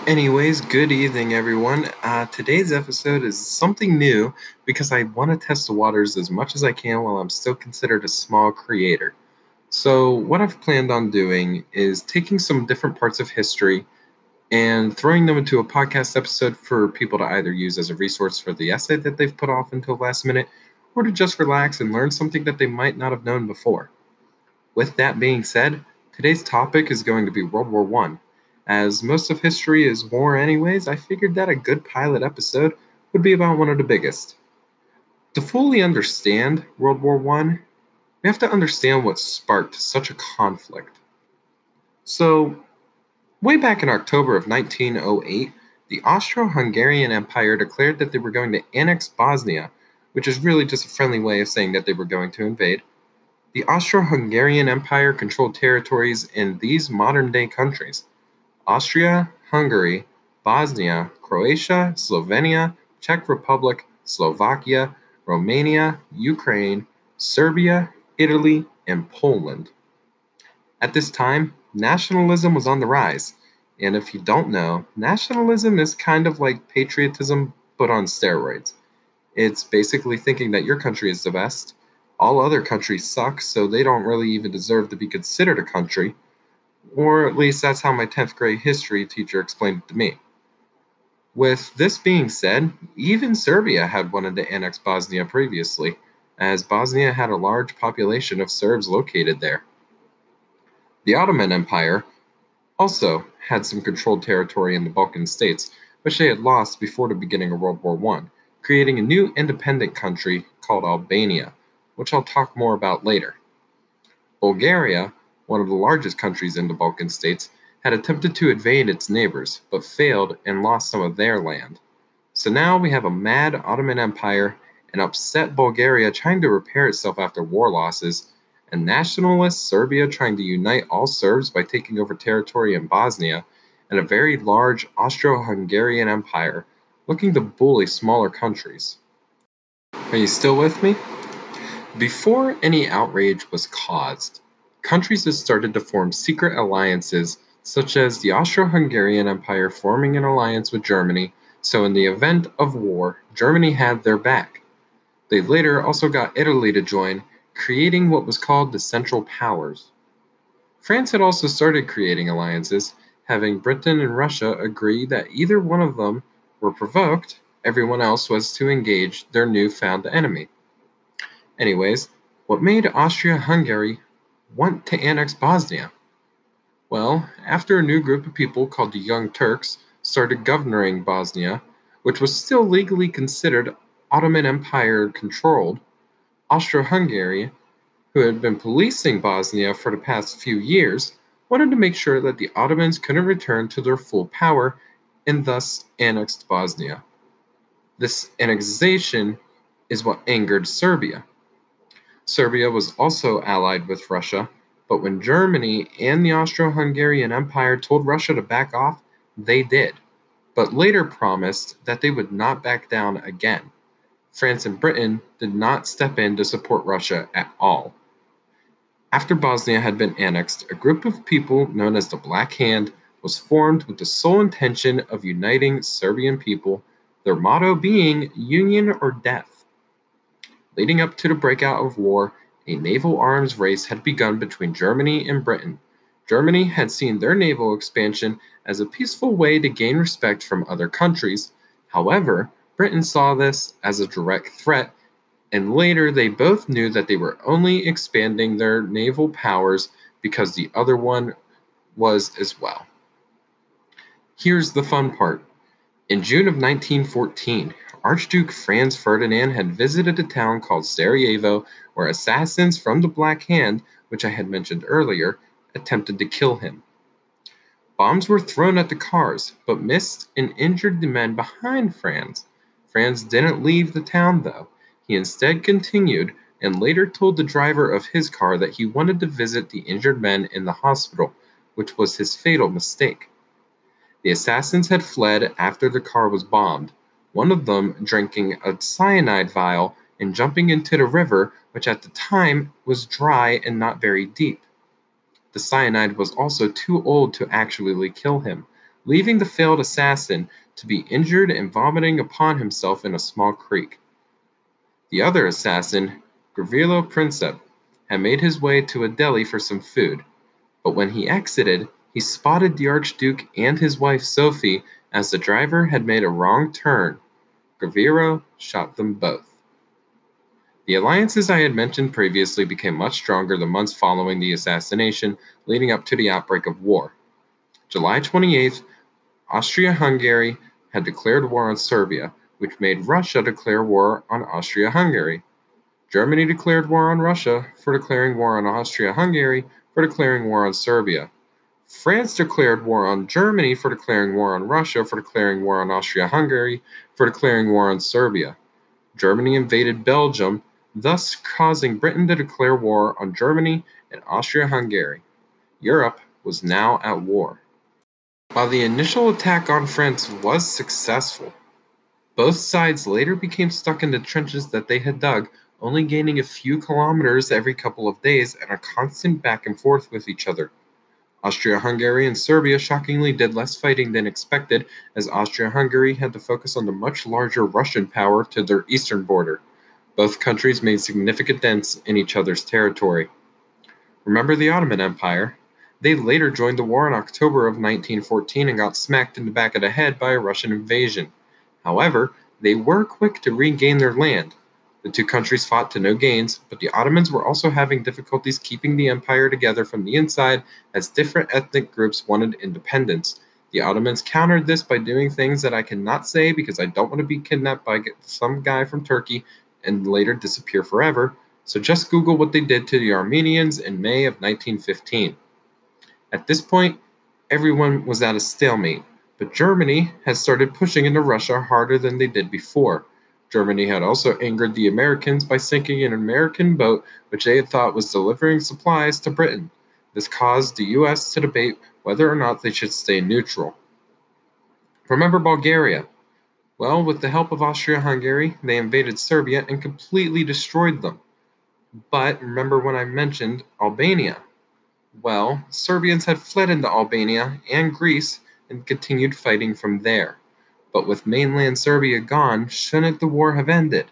Anyways, good evening, everyone. Today's episode is something new because I want to test the waters as much as I can while I'm still considered a small creator. So, what I've planned on doing is taking some different parts of history and throwing them into a podcast episode for people to either use as a resource for the essay that they've put off until last minute or to just relax and learn something that they might not have known before. With that being said, today's topic is going to be World War I. As most of history is war anyways, I figured that a good pilot episode would be about one of the biggest. To fully understand World War I, we have to understand what sparked such a conflict. So, way back in October of 1908, the Austro-Hungarian Empire declared that they were going to annex Bosnia, which is really just a friendly way of saying that they were going to invade. The Austro-Hungarian Empire controlled territories in these modern-day countries: Austria, Hungary, Bosnia, Croatia, Slovenia, Czech Republic, Slovakia, Romania, Ukraine, Serbia, Italy, and Poland. At this time, nationalism was on the rise. And if you don't know, nationalism is kind of like patriotism but on steroids. It's basically thinking that your country is the best. All other countries suck, so they don't really even deserve to be considered a country. Or at least that's how my 10th grade history teacher explained it to me. With this being said, even Serbia had wanted to annex Bosnia previously, as Bosnia had a large population of Serbs located there. The Ottoman Empire also had some controlled territory in the Balkan states, which they had lost before the beginning of World War I, creating a new independent country called Albania, which I'll talk more about later. Bulgaria, one of the largest countries in the Balkan states, had attempted to invade its neighbors, but failed and lost some of their land. So now we have a mad Ottoman Empire, an upset Bulgaria trying to repair itself after war losses, a nationalist Serbia trying to unite all Serbs by taking over territory in Bosnia, and a very large Austro-Hungarian Empire looking to bully smaller countries. Are you still with me? Before any outrage was caused, countries had started to form secret alliances, such as the Austro-Hungarian Empire forming an alliance with Germany, so in the event of war, Germany had their back. They later also got Italy to join, creating what was called the Central Powers. France had also started creating alliances, having Britain and Russia agree that either one of them were provoked, everyone else was to engage their newfound enemy. Anyways, what made Austria-Hungary want to annex Bosnia? Well, after a new group of people called the Young Turks started governing Bosnia, which was still legally considered Ottoman Empire controlled, Austro-Hungary, who had been policing Bosnia for the past few years, wanted to make sure that the Ottomans couldn't return to their full power and thus annexed Bosnia. This annexation is what angered Serbia. Serbia was also allied with Russia, but when Germany and the Austro-Hungarian Empire told Russia to back off, they did, but later promised that they would not back down again. France and Britain did not step in to support Russia at all. After Bosnia had been annexed, a group of people known as the Black Hand was formed with the sole intention of uniting Serbian people, their motto being union or death. Leading up to the breakout of war, a naval arms race had begun between Germany and Britain. Germany had seen their naval expansion as a peaceful way to gain respect from other countries. However, Britain saw this as a direct threat, and later they both knew that they were only expanding their naval powers because the other one was as well. Here's the fun part. In June of 1914, Archduke Franz Ferdinand had visited a town called Sarajevo, where assassins from the Black Hand, which I had mentioned earlier, attempted to kill him. Bombs were thrown at the cars, but missed and injured the men behind Franz. Franz didn't leave the town, though. He instead continued and later told the driver of his car that he wanted to visit the injured men in the hospital, which was his fatal mistake. The assassins had fled after the car was bombed, one of them drinking a cyanide vial and jumping into the river, which at the time was dry and not very deep. The cyanide was also too old to actually kill him, leaving the failed assassin to be injured and vomiting upon himself in a small creek. The other assassin, Gavrilo Princip, had made his way to a deli for some food, but when he exited, he spotted the Archduke and his wife Sophie as the driver had made a wrong turn. Gavrilo shot them both. The alliances I had mentioned previously became much stronger the months following the assassination, leading up to the outbreak of war. July 28th, Austria-Hungary had declared war on Serbia, which made Russia declare war on Austria-Hungary. Germany declared war on Russia for declaring war on Austria-Hungary for declaring war on Serbia. France declared war on Germany for declaring war on Russia for declaring war on Austria-Hungary for declaring war on Serbia. Germany invaded Belgium, thus causing Britain to declare war on Germany and Austria-Hungary. Europe was now at war. While the initial attack on France was successful, both sides later became stuck in the trenches that they had dug, only gaining a few kilometers every couple of days and a constant back and forth with each other. Austria-Hungary and Serbia shockingly did less fighting than expected, as Austria-Hungary had to focus on the much larger Russian power to their eastern border. Both countries made significant dents in each other's territory. Remember the Ottoman Empire? They later joined the war in October of 1914 and got smacked in the back of the head by a Russian invasion. However, they were quick to regain their land. The two countries fought to no gains, but the Ottomans were also having difficulties keeping the empire together from the inside as different ethnic groups wanted independence. The Ottomans countered this by doing things that I cannot say because I don't want to be kidnapped by some guy from Turkey and later disappear forever, so just Google what they did to the Armenians in May of 1915. At this point, everyone was at a stalemate, but Germany had started pushing into Russia harder than they did before. Germany had also angered the Americans by sinking an American boat which they had thought was delivering supplies to Britain. This caused the US to debate whether or not they should stay neutral. Remember Bulgaria? Well, with the help of Austria-Hungary, they invaded Serbia and completely destroyed them. But remember when I mentioned Albania? Well, Serbians had fled into Albania and Greece and continued fighting from there. But with mainland Serbia gone, shouldn't the war have ended?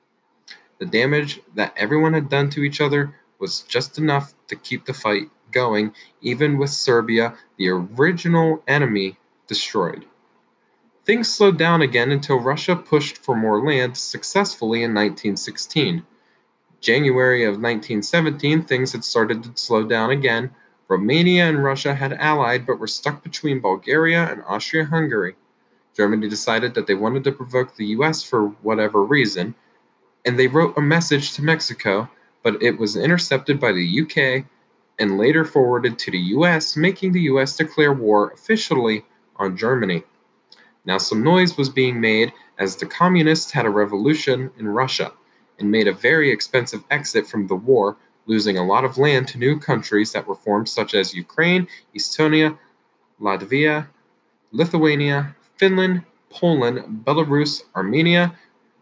The damage that everyone had done to each other was just enough to keep the fight going, even with Serbia, the original enemy, destroyed. Things slowed down again until Russia pushed for more land successfully in 1916. January of 1917, things had started to slow down again. Romania and Russia had allied but were stuck between Bulgaria and Austria-Hungary. Germany decided that they wanted to provoke the US for whatever reason, and they wrote a message to Mexico, but it was intercepted by the UK and later forwarded to the US, making the US declare war officially on Germany. Now some noise was being made as the communists had a revolution in Russia and made a very expensive exit from the war, losing a lot of land to new countries that were formed such as Ukraine, Estonia, Latvia, Lithuania, Finland, Poland, Belarus, Armenia,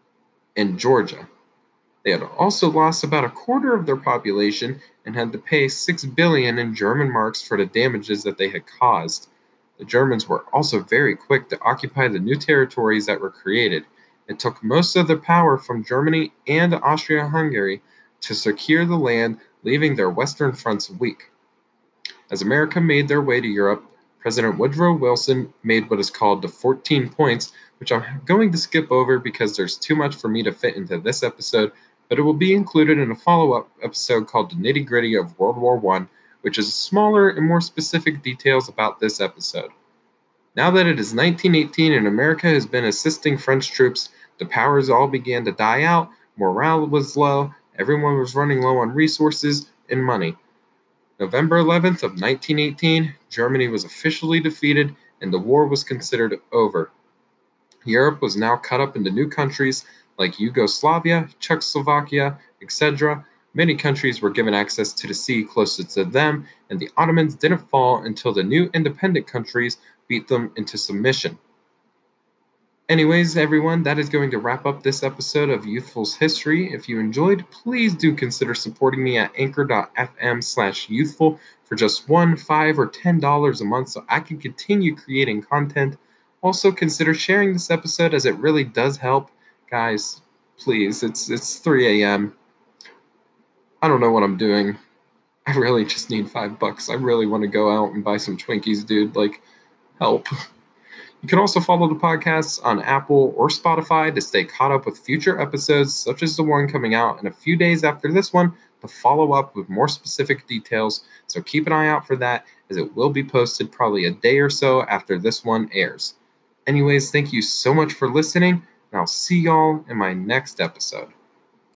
and Georgia. They had also lost about a quarter of their population and had to pay 6 billion in German marks for the damages that they had caused. The Germans were also very quick to occupy the new territories that were created. It took most of their power from Germany and Austria-Hungary to secure the land, leaving their western fronts weak. As America made their way to Europe, President Woodrow Wilson made what is called the 14 points, which I'm going to skip over because there's too much for me to fit into this episode, but it will be included in a follow-up episode called The Nitty-Gritty of World War I, which is smaller and more specific details about this episode. Now that it is 1918 and America has been assisting French troops, the powers all began to die out, morale was low, everyone was running low on resources and money. November 11th of 1918, Germany was officially defeated and the war was considered over. Europe was now cut up into new countries like Yugoslavia, Czechoslovakia, etc. Many countries were given access to the sea closest to them, and the Ottomans didn't fall until the new independent countries beat them into submission. Anyways, everyone, that is going to wrap up this episode of Youthful's History. If you enjoyed, please do consider supporting me at anchor.fm/youthful for just $1, $5, or $10 a month so I can continue creating content. Also, consider sharing this episode as it really does help. Guys, please, it's 3 a.m. I don't know what I'm doing. I really just need $5. I really want to go out and buy some Twinkies, dude. Like, help. You can also follow the podcasts on Apple or Spotify to stay caught up with future episodes, such as the one coming out in a few days after this one, to follow up with more specific details. So keep an eye out for that, as it will be posted probably a day or so after this one airs. Anyways, thank you so much for listening, and I'll see y'all in my next episode.